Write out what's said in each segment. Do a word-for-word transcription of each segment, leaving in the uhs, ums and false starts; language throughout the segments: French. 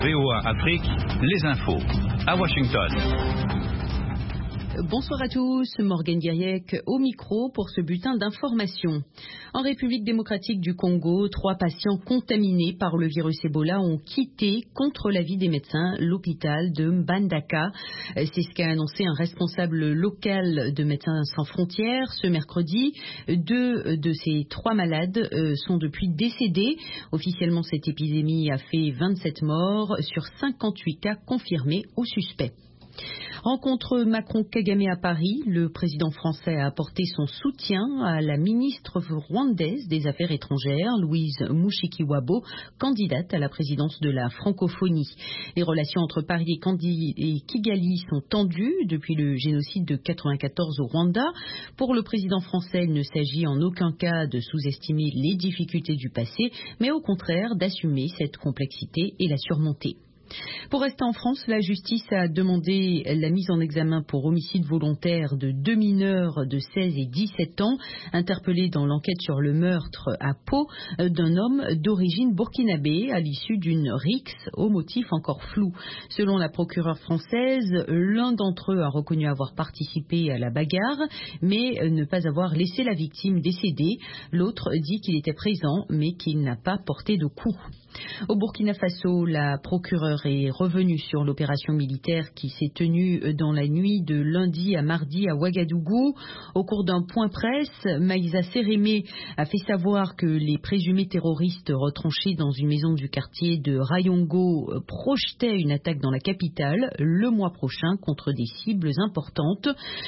V O A Afrique, les infos, à Washington. Bonsoir à tous, Morgane Guiriec au micro pour ce bulletin d'information. En République démocratique du Congo, trois patients contaminés par le virus Ebola ont quitté, contre l'avis des médecins, l'hôpital de Mbandaka. C'est ce qu'a annoncé un responsable local de Médecins sans frontières ce mercredi. Deux de ces trois malades sont depuis décédés. Officiellement, cette épidémie a fait vingt-sept morts sur cinquante-huit cas confirmés ou suspects. Rencontre Macron-Kagame à Paris. Le président français a apporté son soutien à la ministre rwandaise des Affaires étrangères, Louise Mushikiwabo, candidate à la présidence de la francophonie. Les relations entre Paris et Kigali sont tendues depuis le génocide de quatre-vingt-quatorze au Rwanda. Pour le président français, il ne s'agit en aucun cas de sous-estimer les difficultés du passé, mais au contraire d'assumer cette complexité et la surmonter. Pour rester en France, la justice a demandé la mise en examen pour homicide volontaire de deux mineurs de seize et dix-sept ans, interpellés dans l'enquête sur le meurtre à Pau d'un homme d'origine burkinabé à l'issue d'une rixe au motif encore flou. Selon la procureure française, l'un d'entre eux a reconnu avoir participé à la bagarre, mais ne pas avoir laissé la victime décédée. L'autre dit qu'il était présent, mais qu'il n'a pas porté de coups. Au Burkina Faso, la procureure est revenue sur l'opération militaire qui s'est tenue dans la nuit de lundi à mardi à Ouagadougou. Au cours d'un point presse, Maïsa Sérémé a fait savoir que les présumés terroristes retranchés dans une maison du quartier de Rayongo projetaient une attaque dans la capitale le mois prochain contre des cibles importantes.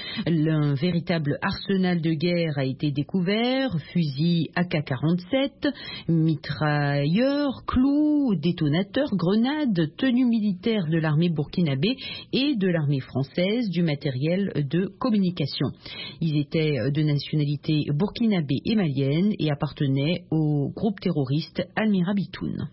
Un véritable arsenal de guerre a été découvert, fusils A K quarante-sept, mitrailleurs, clous, détonateurs, grenades, tenues militaires de l'armée burkinabé et de l'armée française, du matériel de communication. Ils étaient de nationalité burkinabé et malienne et appartenaient au groupe terroriste Al-Mira Bitoun.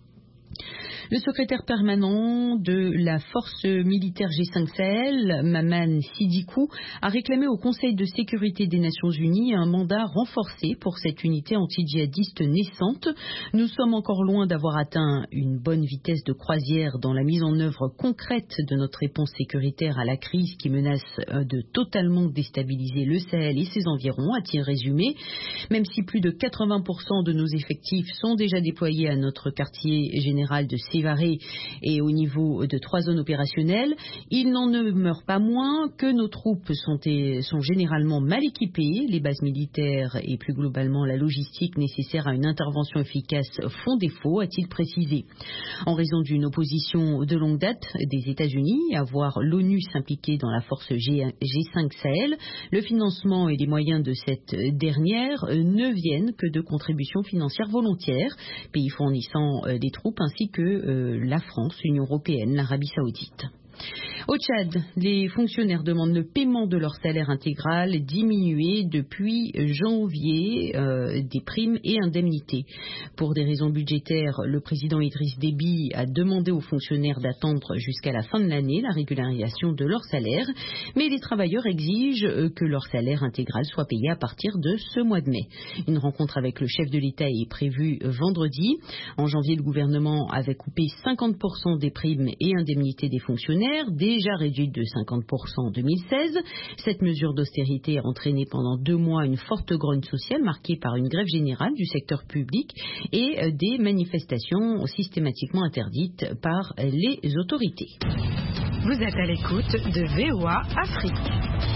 Le secrétaire permanent de la force militaire G cinq Sahel, Maman Sidikou, a réclamé au Conseil de sécurité des Nations Unies un mandat renforcé pour cette unité anti-djihadiste naissante. Nous sommes encore loin d'avoir atteint une bonne vitesse de croisière dans la mise en œuvre concrète de notre réponse sécuritaire à la crise qui menace de totalement déstabiliser le Sahel et ses environs, a-t-il résumé. Même si plus de quatre-vingts pour cent de nos effectifs sont déjà déployés à notre quartier général de Sévaré et au niveau de trois zones opérationnelles, il n'en demeure pas moins que nos troupes sont, et, sont généralement mal équipées. Les bases militaires et plus globalement la logistique nécessaire à une intervention efficace font défaut, a-t-il précisé. En raison d'une opposition de longue date des États-Unis à voir l'ONU s'impliquer dans la force G cinq Sahel, le financement et les moyens de cette dernière ne viennent que de contributions financières volontaires, pays fournissant des troupes ainsi que euh, la France, l'Union européenne, l'Arabie saoudite. Au Tchad, les fonctionnaires demandent le paiement de leur salaire intégral diminué depuis janvier euh, des primes et indemnités. Pour des raisons budgétaires, le président Idriss Déby a demandé aux fonctionnaires d'attendre jusqu'à la fin de l'année la régularisation de leur salaire, mais les travailleurs exigent que leur salaire intégral soit payé à partir de ce mois de mai. Une rencontre avec le chef de l'État est prévue vendredi. En janvier, le gouvernement avait coupé cinquante pour cent des primes et indemnités des fonctionnaires, déjà réduite de cinquante pour cent en deux mille seize. Cette mesure d'austérité a entraîné pendant deux mois une forte grogne sociale marquée par une grève générale du secteur public et des manifestations systématiquement interdites par les autorités. Vous êtes à l'écoute de V O A Afrique.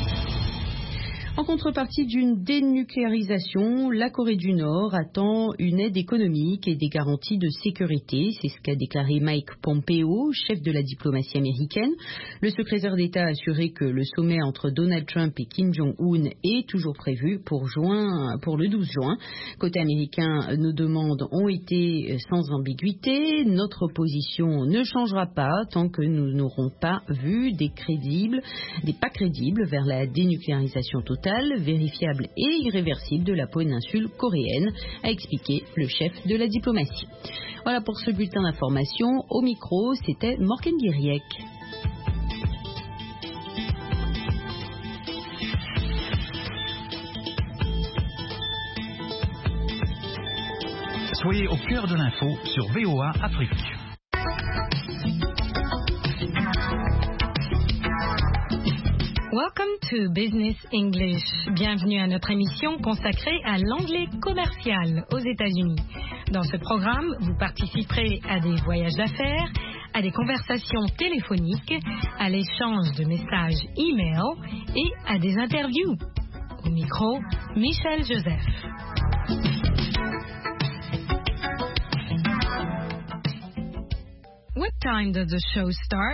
En contrepartie d'une dénucléarisation, la Corée du Nord attend une aide économique et des garanties de sécurité. C'est ce qu'a déclaré Mike Pompeo, chef de la diplomatie américaine. Le secrétaire d'État a assuré que le sommet entre Donald Trump et Kim Jong-un est toujours prévu pour, juin, pour le douze juin. Côté américain, nos demandes ont été sans ambiguïté. Notre position ne changera pas tant que nous n'aurons pas vu des crédibles, des pas crédibles vers la dénucléarisation totale, vérifiable et irréversible de la péninsule coréenne, a expliqué le chef de la diplomatie. Voilà pour ce bulletin d'information. Au micro, c'était Morgane Guiriec. Soyez au cœur de l'info sur V O A Afrique. Welcome to Business English. Bienvenue à notre émission consacrée à l'anglais commercial aux États-Unis. Dans ce programme, vous participerez à des voyages d'affaires, à des conversations téléphoniques, à l'échange de messages e-mail et à des interviews. Au micro, Michel Joseph. What time does the show start?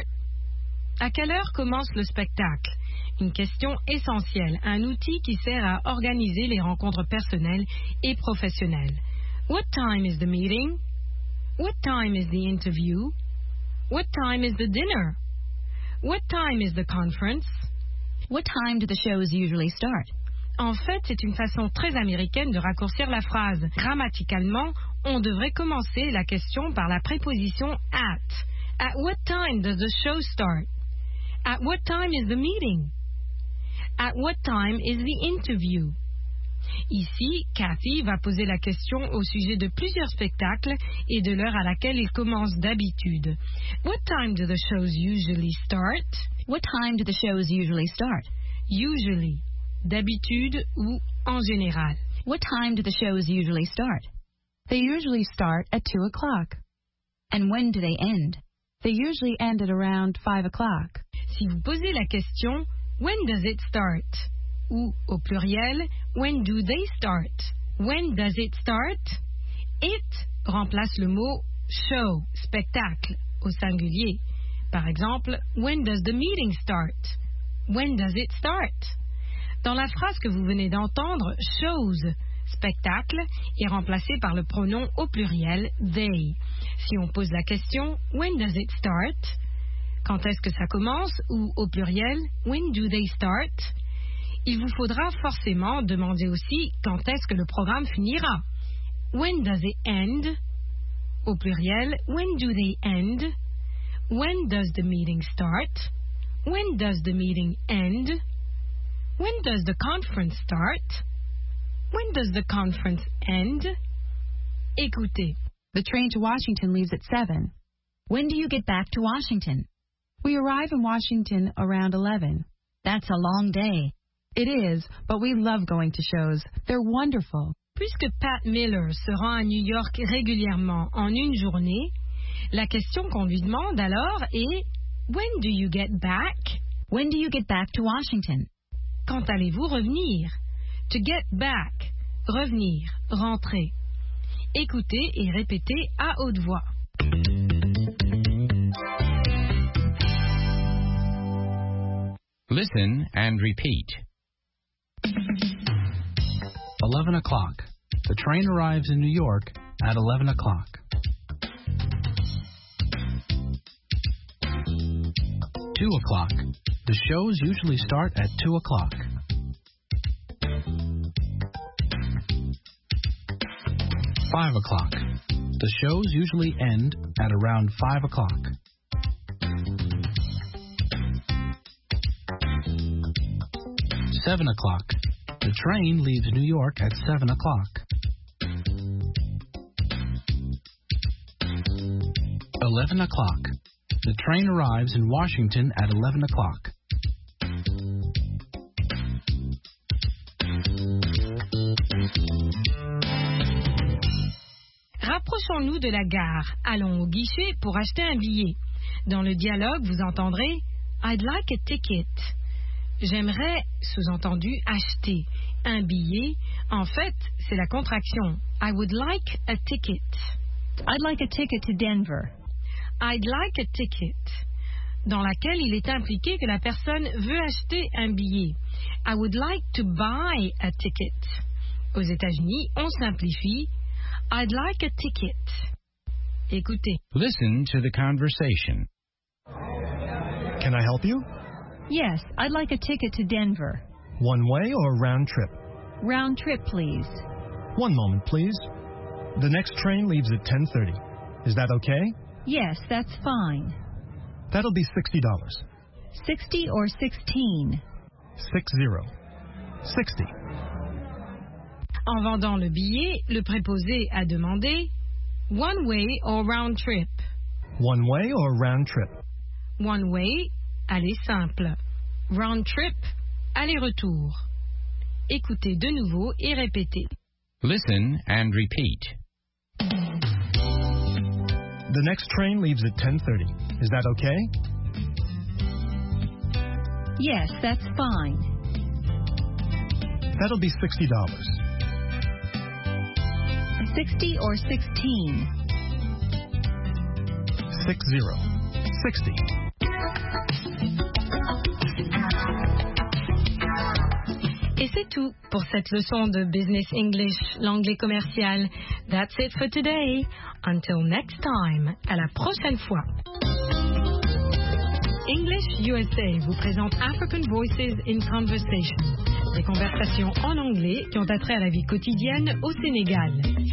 À quelle heure commence le spectacle? Une question essentielle, un outil qui sert à organiser les rencontres personnelles et professionnelles. What time is the meeting? What time is the interview? What time is the dinner? What time is the conference? What time do the shows usually start? En fait, c'est une façon très américaine de raccourcir la phrase. Grammaticalement, on devrait commencer la question par la préposition at. At what time does the show start? At what time is the meeting? At what time is the interview? Ici, Cathy va poser la question au sujet de plusieurs spectacles et de l'heure à laquelle ils commencent d'habitude. What time do the shows usually start? What time do the shows usually start? Usually, d'habitude ou en général. What time do the shows usually start? They usually start at two o'clock. And when do they end? They usually end at around five o'clock. Si vous posez la question, when does it start? Ou, au pluriel, when do they start? When does it start? It remplace le mot show, spectacle, au singulier. Par exemple, when does the meeting start? When does it start? Dans la phrase que vous venez d'entendre, shows, spectacle, est remplacé par le pronom au pluriel they. Si on pose la question, when does it start? Quand est-ce que ça commence? Ou au pluriel, when do they start? Il vous faudra forcément demander aussi quand est-ce que le programme finira. When does it end? Au pluriel, when do they end? When does the meeting start? When does the meeting end? When does the conference start? When does the conference end? Écoutez. The train to Washington leaves at seven. When do you get back to Washington? We arrive in Washington around eleven. That's a long day. It is, but we love going to shows. They're wonderful. Puisque Pat Miller se rend à New York régulièrement en une journée, la question qu'on lui demande alors est When do you get back? When do you get back to Washington? Quand allez-vous revenir? To get back, revenir, rentrer. Écoutez et répétez à haute voix. Listen and repeat. eleven o'clock. The train arrives in New York at eleven o'clock. two o'clock. The shows usually start at two o'clock. five o'clock. The shows usually end at around five o'clock. seven o'clock. The train leaves New York at seven o'clock. eleven o'clock. The train arrives in Washington at eleven o'clock. Rapprochons-nous de la gare. Allons au guichet pour acheter un billet. Dans le dialogue, vous entendrez I'd like a ticket. J'aimerais, sous-entendu, acheter un billet. En fait, c'est la contraction. I would like a ticket. I'd like a ticket to Denver. I'd like a ticket. Dans laquelle il est impliqué que la personne veut acheter un billet. I would like to buy a ticket. Aux États-Unis, on simplifie. I'd like a ticket. Écoutez. Listen to the conversation. Can I help you? Yes, I'd like a ticket to Denver. One way or round trip? Round trip, please. One moment, please. The next train leaves at ten thirty. Is that okay? Yes, that's fine. That'll be sixty dollars. Sixty or sixteen? Six zero. Sixty. En vendant le billet, le préposé a demandé one way or round trip. One way or round trip? One way, aller simple. round trip, aller-retour. Écoutez de nouveau et répétez. Listen and repeat. The next train leaves at ten thirty. Is that okay? Yes, that's fine. That'll be sixty dollars. Sixty or sixteen? Six zero. Sixty. Et c'est tout pour cette leçon de Business English, l'anglais commercial. That's it for today. Until next time. À la prochaine fois. English U S A vous présente African Voices in Conversation. Des conversations en anglais qui ont attrait à la vie quotidienne au Sénégal.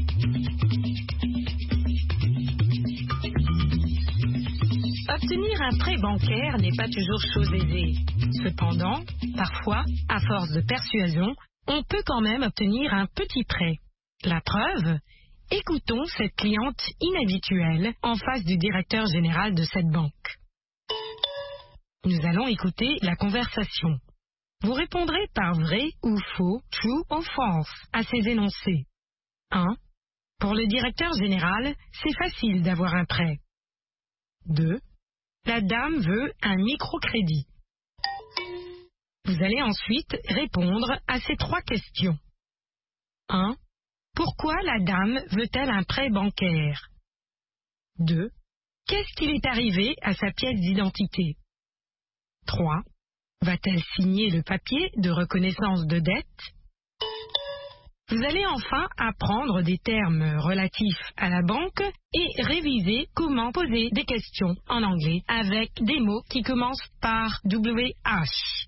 Obtenir un prêt bancaire n'est pas toujours chose aisée. Cependant, parfois, à force de persuasion, on peut quand même obtenir un petit prêt. La preuve ? Écoutons cette cliente inhabituelle en face du directeur général de cette banque. Nous allons écouter la conversation. Vous répondrez par vrai ou faux, true ou false, à ces énoncés. un. Pour le directeur général, c'est facile d'avoir un prêt. deux. La dame veut un microcrédit. Vous allez ensuite répondre à ces trois questions. un. Pourquoi la dame veut-elle un prêt bancaire? deux. Qu'est-ce qu'il est arrivé à sa pièce d'identité? trois. Va-t-elle signer le papier de reconnaissance de dette? Vous allez enfin apprendre des termes relatifs à la banque et réviser comment poser des questions en anglais avec des mots qui commencent par W H.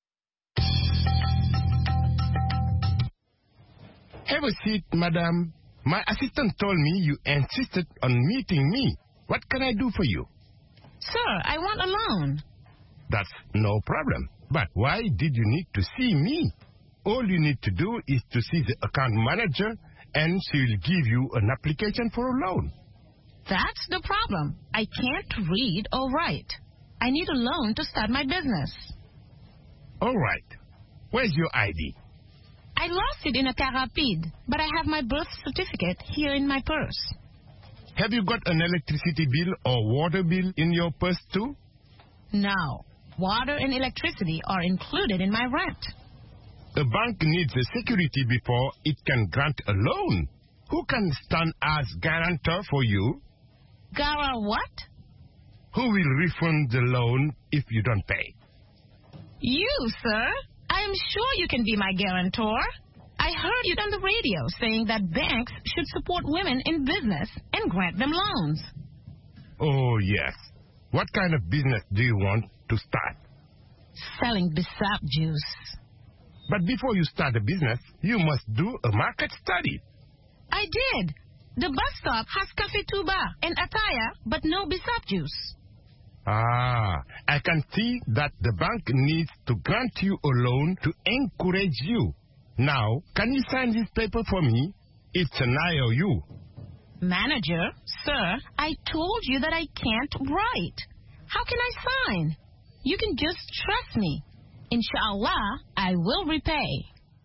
Have a seat, madam. My assistant told me you insisted on meeting me. What can I do for you? Sir, I want a loan. That's no problem. But why did you need to see me? All you need to do is to see the account manager and she will give you an application for a loan. That's the problem. I can't read or write. I need a loan to start my business. All right. Where's your I D? I lost it in a car rapide, but I have my birth certificate here in my purse. Have you got an electricity bill or water bill in your purse too? No. Water and electricity are included in my rent. A bank needs a security before it can grant a loan. Who can stand as guarantor for you? Gara what? Who will refund the loan if you don't pay? You, sir. I am sure you can be my guarantor. I heard you on the radio saying that banks should support women in business and grant them loans. Oh, yes. What kind of business do you want to start? Selling Bissap juice. But before you start a business, you must do a market study. I did. The bus stop has Cafe Tuba and Ataya, but no Bissap juice. Ah, I can see that the bank needs to grant you a loan to encourage you. Now, can you sign this paper for me? It's an I O U. Manager, sir, I told you that I can't write. How can I sign? You can just trust me. Inshallah, I will repay.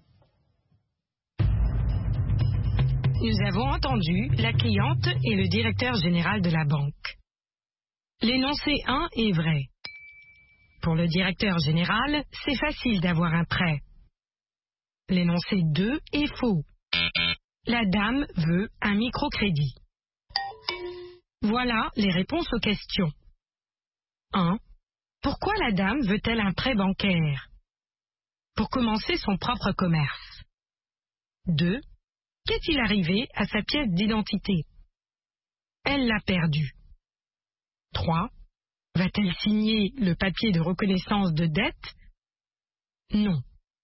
Nous avons entendu la cliente et le directeur général de la banque. L'énoncé un est vrai. Pour le directeur général, c'est facile d'avoir un prêt. L'énoncé deux est faux. La dame veut un microcrédit. Voilà les réponses aux questions. un. Pourquoi la dame veut-elle un prêt bancaire? Pour commencer son propre commerce. deux. Qu'est-il arrivé à sa pièce d'identité? Elle l'a perdue. trois. Va-t-elle signer le papier de reconnaissance de dette? Non.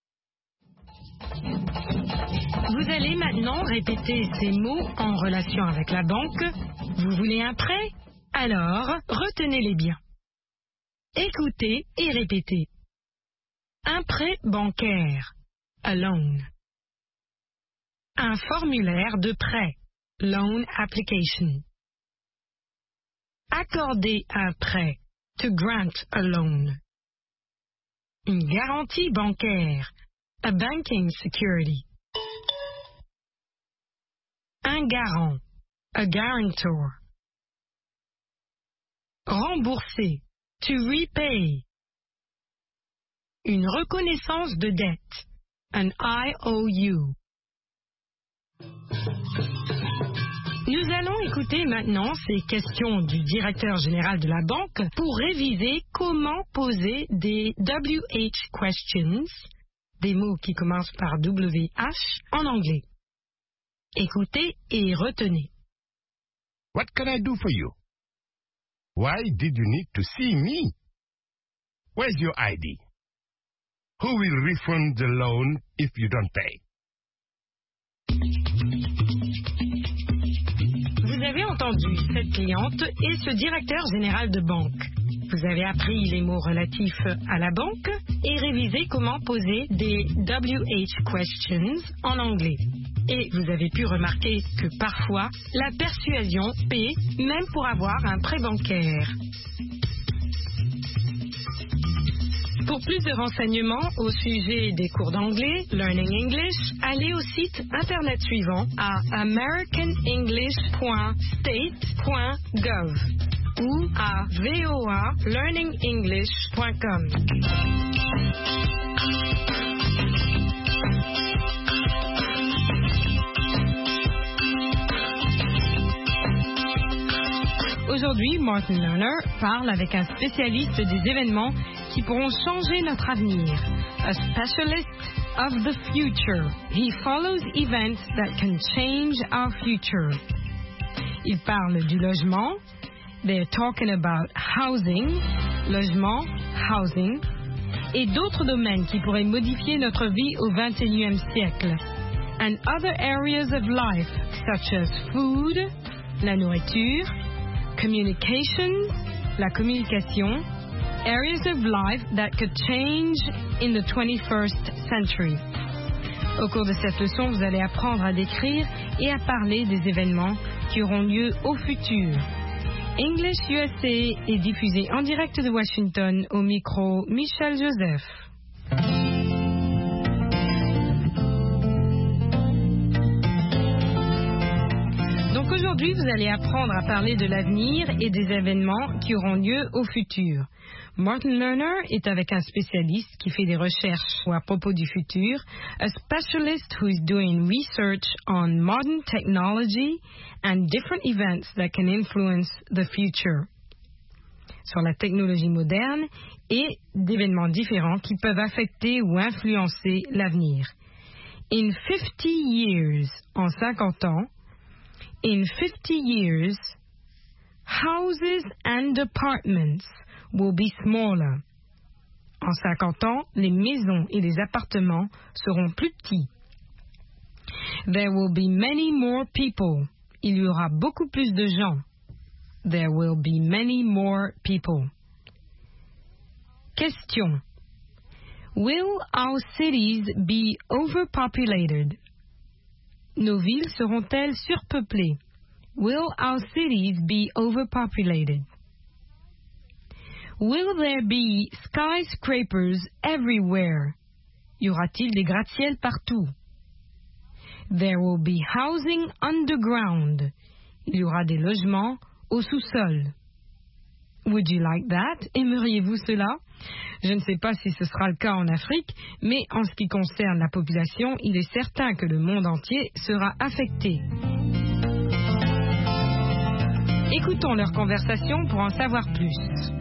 Vous allez maintenant répéter ces mots en relation avec la banque. Vous voulez un prêt? Alors, retenez-les bien. Écoutez et répétez. Un prêt bancaire. A loan. Un formulaire de prêt. Loan application. Accorder un prêt. To grant a loan. Une garantie bancaire. A banking security. Un garant. A guarantor. Rembourser. To repay. Une reconnaissance de dette. An I O U. Nous allons écouter maintenant ces questions du directeur général de la banque pour réviser comment poser des W H questions, des mots qui commencent par W H en anglais. Écoutez et retenez. What can I do for you? Why did you need to see me? Where's your I D? Who will refund the loan if you don't pay? Vous avez entendu cette cliente et ce directeur général de banque. Vous avez appris les mots relatifs à la banque et révisé comment poser des W H questions en anglais. Et vous avez pu remarquer que parfois, la persuasion paie même pour avoir un prêt bancaire. Pour plus de renseignements au sujet des cours d'anglais, Learning English, allez au site internet suivant à american english point state point gov ou à v o a learning english point com. Aujourd'hui, Martin Lerner parle avec un spécialiste des événements qui pourront changer notre avenir. A specialist of the future. He follows events that can change our future. Il parle du logement. They're talking about housing. Logement, housing. Et d'autres domaines qui pourraient modifier notre vie au vingt et unième siècle. And other areas of life, such as food, la nourriture, communications, la communication, areas of life that could change in the twenty-first century. Au cours de cette leçon, vous allez apprendre à décrire et à parler des événements qui auront lieu au futur. English U S A est diffusé en direct de Washington au micro Michel Joseph. Donc aujourd'hui, vous allez apprendre à parler de l'avenir et des événements qui auront lieu au futur. Martin Lerner est avec un spécialiste qui fait des recherches à propos du futur, a specialist who is doing research on modern technology and different events that can influence the future. Sur la technologie moderne et d'événements différents qui peuvent affecter ou influencer l'avenir. In fifty years, en cinquante ans, in fifty years, houses and apartments will be smaller. En cinquante ans, les maisons et les appartements seront plus petits. There will be many more people. Il y aura beaucoup plus de gens. There will be many more people. Question. Will our cities be overpopulated? Nos villes seront-elles surpeuplées? Will our cities be overpopulated? Will there be skyscrapers everywhere? Y aura-t-il des gratte-ciels partout? There will be housing underground. Il y aura des logements au sous-sol. Would you like that? Aimeriez-vous cela? Je ne sais pas si ce sera le cas en Afrique, mais en ce qui concerne la population, il est certain que le monde entier sera affecté. Écoutons leur conversation pour en savoir plus.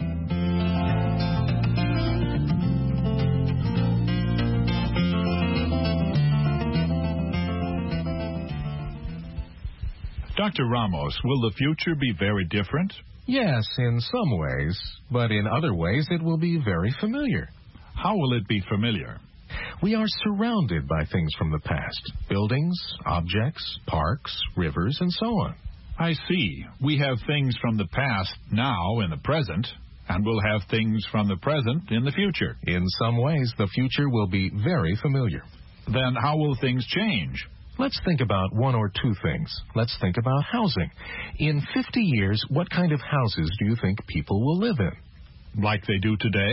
Doctor Ramos, will the future be very different? Yes, in some ways, but in other ways it will be very familiar. How will it be familiar? We are surrounded by things from the past, buildings, objects, parks, rivers, and so on. I see. We have things from the past now in the present, and we'll have things from the present in the future. In some ways, the future will be very familiar. Then how will things change? Let's think about one or two things. Let's think about housing. In fifty years, what kind of houses do you think people will live in? Like they do today?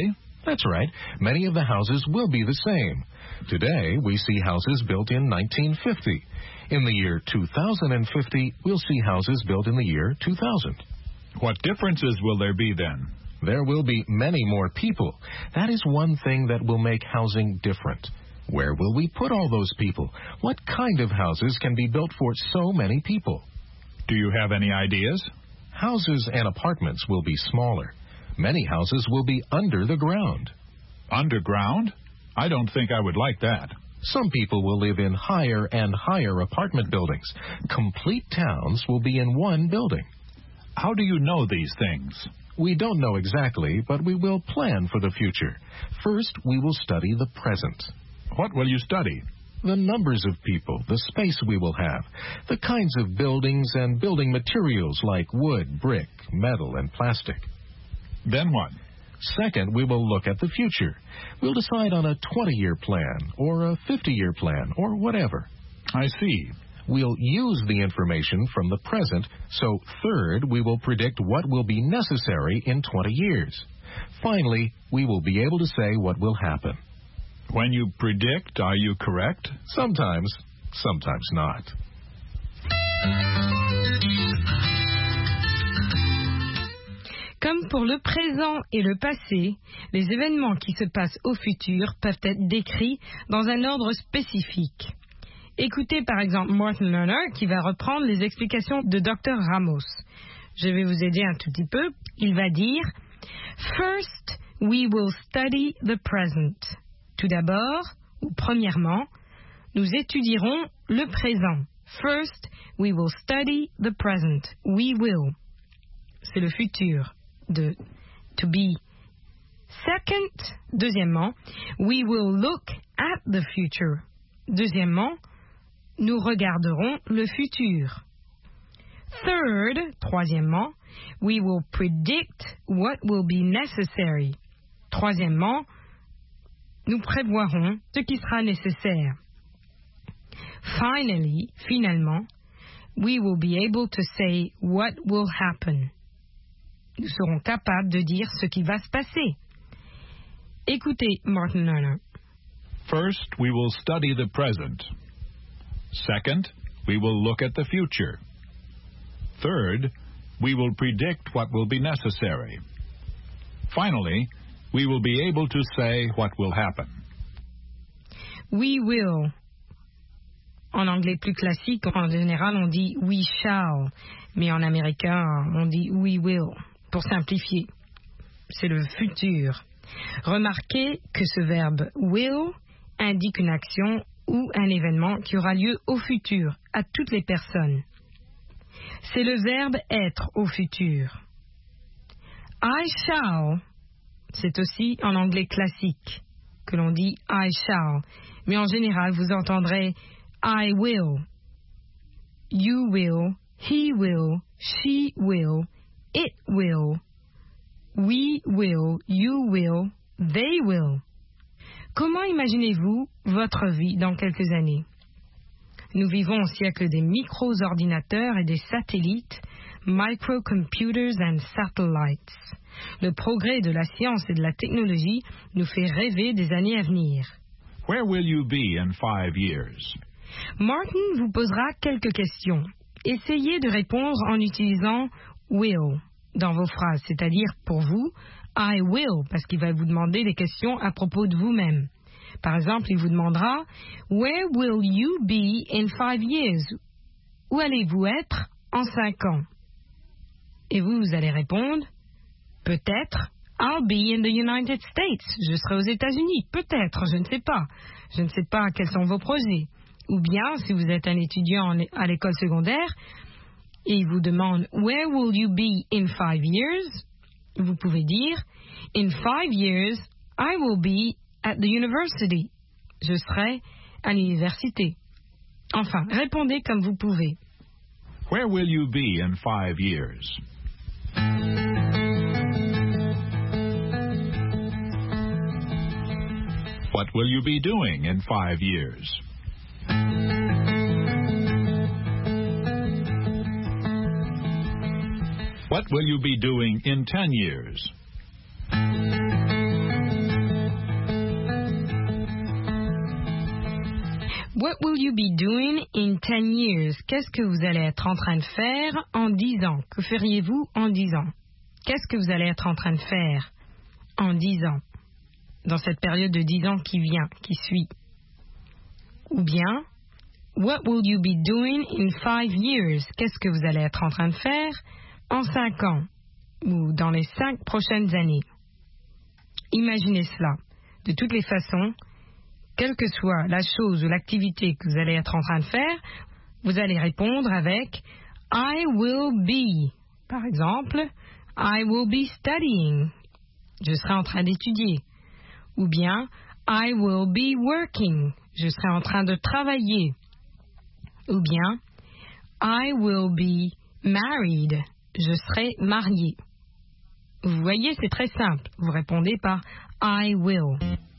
That's right. Many of the houses will be the same. Today, we see houses built in nineteen fifty. In the year two thousand fifty, we'll see houses built in the year two thousand. What differences will there be then? There will be many more people. That is one thing that will make housing different. Where will we put all those people? What kind of houses can be built for so many people? Do you have any ideas? Houses and apartments will be smaller. Many houses will be under the ground. Underground? I don't think I would like that. Some people will live in higher and higher apartment buildings. Complete towns will be in one building. How do you know these things? We don't know exactly, but we will plan for the future. First, we will study the present. What will you study? The numbers of people, the space we will have, the kinds of buildings and building materials like wood, brick, metal, and plastic. Then what? Second, we will look at the future. We'll decide on a twenty-year plan, or a fifty-year plan, or whatever. I see. We'll use the information from the present, so third, we will predict what will be necessary in twenty years. Finally, we will be able to say what will happen. When you predict, are you correct? Sometimes, sometimes not. Comme pour le présent et le passé, les événements qui se passent au futur peuvent être décrits dans un ordre spécifique. Écoutez par exemple Martin Lerner qui va reprendre les explications de docteur Ramos. Je vais vous aider un tout petit peu. Il va dire « First, we will study the present ». Tout d'abord, ou premièrement, nous étudierons le présent. First, we will study the present. We will. C'est le futur de to be. Second, deuxièmement, we will look at the future. Deuxièmement, nous regarderons le futur. Third, troisièmement, we will predict what will be necessary. Troisièmement, nous prévoirons ce qui sera nécessaire. Finally, finalement, we will be able to say what will happen. Nous serons capables de dire ce qui va se passer. Écoutez Martin Lerner. First, we will study the present. Second, we will look at the future. Third, we will predict what will be necessary. Finally, we will be able to say what will happen. We will. En anglais plus classique, en général, on dit we shall. Mais en américain, on dit we will. Pour simplifier, c'est le futur. Remarquez que ce verbe will indique une action ou un événement qui aura lieu au futur, à toutes les personnes. C'est le verbe être au futur. I shall, c'est aussi en anglais classique que l'on dit I shall, mais en général vous entendrez I will, you will, he will, she will, it will, we will, you will, they will. Comment imaginez-vous votre vie dans quelques années? Nous vivons au siècle des micro-ordinateurs et des satellites, microcomputers and satellites. Le progrès de la science et de la technologie nous fait rêver des années à venir. Where will you be in five years? Martin vous posera quelques questions. Essayez de répondre en utilisant will dans vos phrases, c'est-à-dire pour vous, I will, parce qu'il va vous demander des questions à propos de vous-même. Par exemple, il vous demandera Where will you be in five years? Où allez-vous être en cinq ans? Et vous, vous allez répondre Peut-être I'll be in the United States. Je serai aux États-Unis. Peut-être, je ne sais pas. Je ne sais pas quels sont vos projets. Ou bien, si vous êtes un étudiant à l'école secondaire et il vous demande Where will you be in five years? Vous pouvez dire In five years, I will be at the university. Je serai à l'université. Enfin, répondez comme vous pouvez. Where will you be in five years? What will you be doing in five years? What will you be doing in ten years? What will you be doing in ten years? Qu'est-ce que vous allez être en train de faire en dix ans? Que feriez-vous en dix ans? Qu'est-ce que vous allez être en train de faire en dix ans? Dans cette période de dix ans qui vient, qui suit. Ou bien, what will you be doing in five years? Qu'est-ce que vous allez être en train de faire en cinq ans? Ou dans les cinq prochaines années? Imaginez cela. De toutes les façons, quelle que soit la chose ou l'activité que vous allez être en train de faire, vous allez répondre avec I will be. Par exemple, I will be studying. Je serai en train d'étudier. Ou bien, I will be working. Je serai en train de travailler. Ou bien, I will be married. Je serai marié. Vous voyez, c'est très simple. Vous répondez par I will.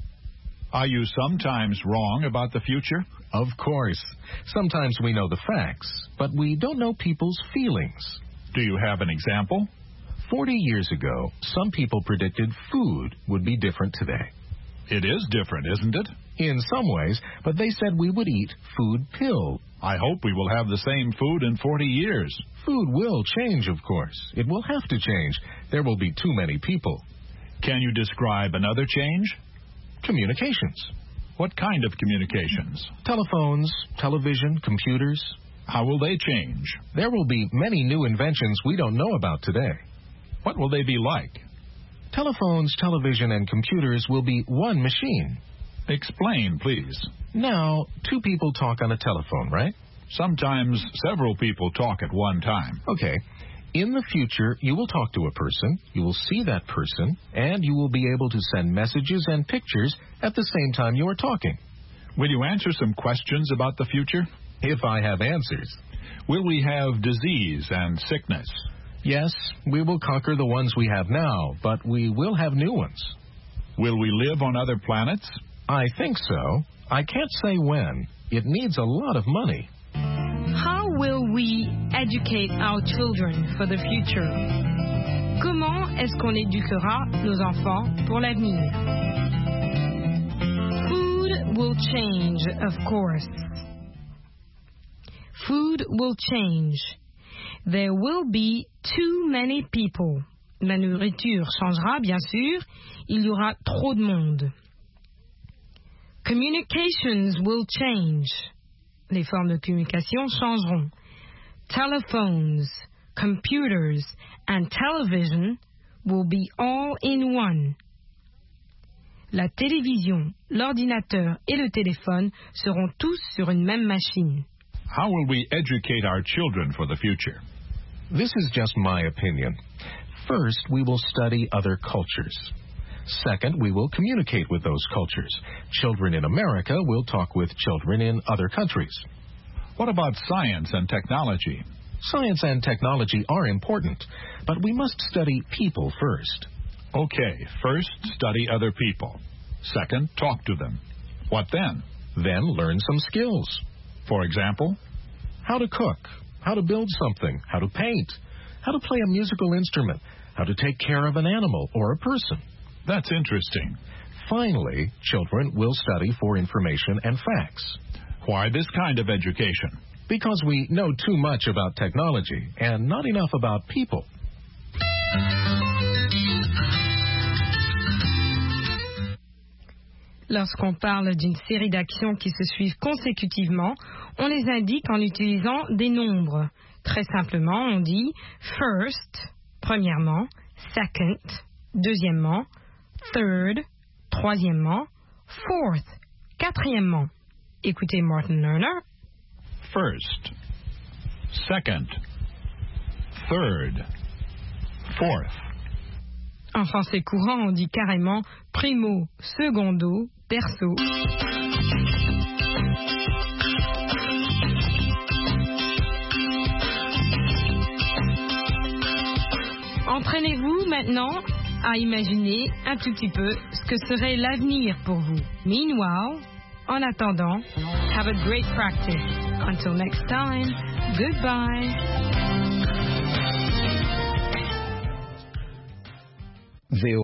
Are you sometimes wrong about the future? Of course. Sometimes we know the facts, but we don't know people's feelings. Do you have an example? Forty years ago, some people predicted food would be different today. It is different, isn't it? In some ways, but they said we would eat food pill. I hope we will have the same food in forty years. Food will change, of course. It will have to change. There will be too many people. Can you describe another change? Communications. What kind of communications? Telephones, television, computers. How will they change? There will be many new inventions we don't know about today. What will they be like? Telephones, television, and computers will be one machine. Explain, please. Now, two people talk on a telephone, right? Sometimes several people talk at one time. Okay. In the future, you will talk to a person, you will see that person, and you will be able to send messages and pictures at the same time you are talking. Will you answer some questions about the future? If I have answers. Will we have disease and sickness? Yes, we will conquer the ones we have now, but we will have new ones. Will we live on other planets? I think so. I can't say when. It needs a lot of money. How will we educate our children for the future? Comment est-ce qu'on éduquera nos enfants pour l'avenir? Food will change, of course. Food will change. There will be too many people. La nourriture changera, bien sûr. Il y aura trop de monde. Communications will change. Les formes de communication changeront. Telephones, computers, and television will be all in one. La télévision, l'ordinateur et le téléphone seront tous sur une même machine. How will we educate our children for the future? This is just my opinion. First, we will study other cultures. Second, we will communicate with those cultures. Children in America will talk with children in other countries. What about science and technology? Science and technology are important, but we must study people first. Okay, first study other people. Second, talk to them. What then? Then learn some skills. For example? How to cook, how to build something, how to paint, how to play a musical instrument, how to take care of an animal or a person. That's interesting. Finally, children will study for information and facts. Why this kind of education? Because we know too much about technology and not enough about people. Lorsqu'on parle d'une série d'actions qui se suivent consécutivement, on les indique en utilisant des nombres. Très simplement, on dit first, premièrement, second, deuxièmement, third, troisièmement, fourth, quatrièmement. Écoutez Martin Lerner. First, second, third, fourth. En français courant, on dit carrément primo, secondo, terzo. Entraînez-vous maintenant à imaginer un tout petit peu ce que serait l'avenir pour vous. Meanwhile, en attendant, have a great practice. Until next time, goodbye. V O